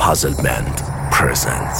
Puzzle Band presents.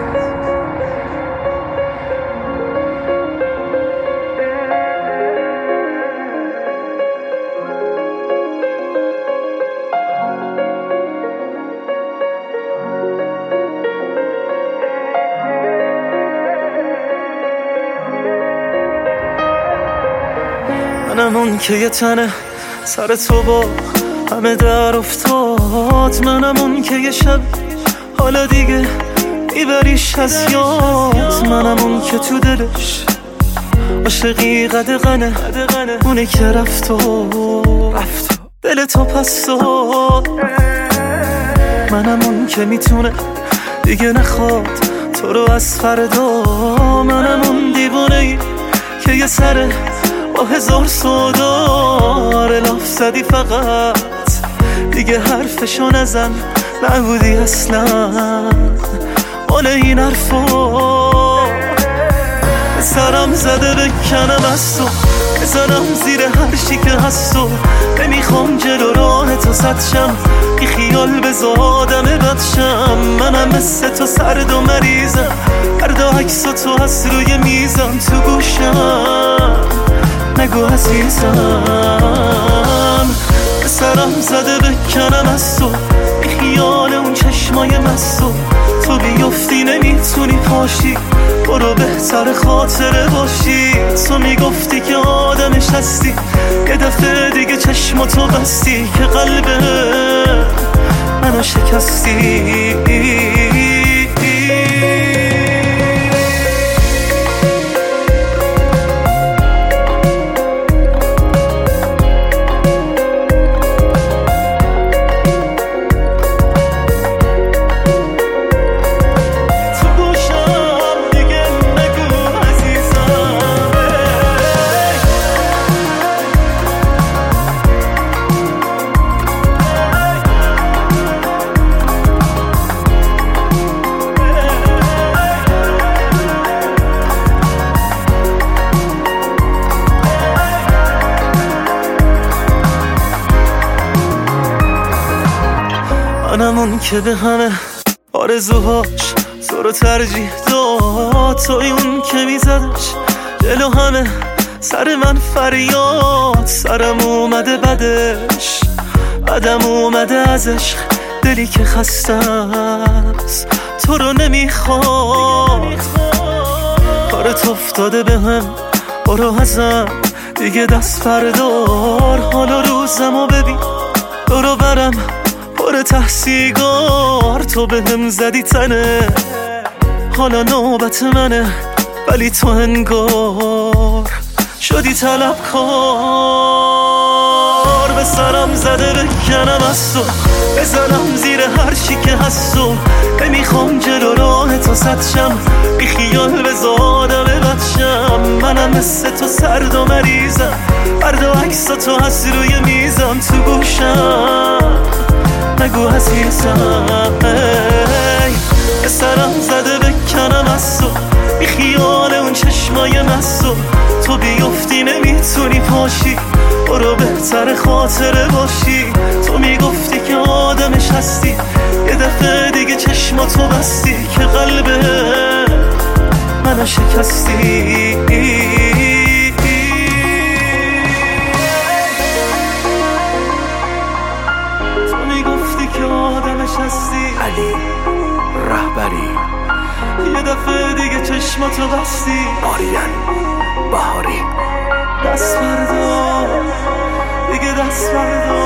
منم اون که یه تنه سر تو با همه در افتاد، منم اون که یه شب حالا دیگه میبریش از یاد، منم اون که تو دلش عاشقی قدغنه، اونه که رفت و دل تو پس داد، منم اون که میتونه دیگه نخواد تو رو از فردا، منم اون دیوانه‌ای که یه سره با هزار سودار لاف زدی فقط دیگه حرفشو نزن، نبودی اصلا مال این حرفا، سرم زده بکنم از تو بزنم زیر هر چی که هست و نمیخوام جلو راه تو سد شم، بی خیال بذار آدم بدشم، منم مثل تو سرد و مریضم، فردا عکس تو هست روی میزم تو گوشم، نگو عزیزم سرم زده بکنم از تو بی خیال اون چشمای مستو، تو بیفتی نمیتونی پاشی برو بهتر خاطره باشی، تو میگفتی که آدمش هستی یه دفعه دیگه چشماتو بستی که قلب منو شکستی، منم اون که به همه آرزوهاش تو رو ترجیح داد، توی اون که میزدش جلو همه سر من فریاد، سرم اومده بدش بدم اومده از عشق، دلی که خسته است تو رو نمیخواد، کارت افتاده به هم برو ازم دیگه دست بردار، حالا روزمو ببین دورو برم پر تحصیگار، تو به هم زدی تنه حالا نوبت منه، ولی تو انگار شدی طلبکار، به سرم زده بکنم از تو بزنم زیر هر چی که هست و نمیخوام جلو راه تو سد شم، بی خیال بذار آدم بدشم، منم مثل تو سرد و مریضم، فردا عکس تو هست روی میزم تو گوشم، نگو عزیزم به سرم زده بکنم از تو بی خیال اون چشمای مستو، تو بیفتی نمیتونی پاشی برو بهتر خاطره باشی، تو میگفتی که آدمش هستی یه دفعه دیگه چشماتو بستی که قلب منو شکستی، علی رهبری یه دفعه دیگه چشماتو بستی، آریان بهاری دست بردار دیگه دست بردار.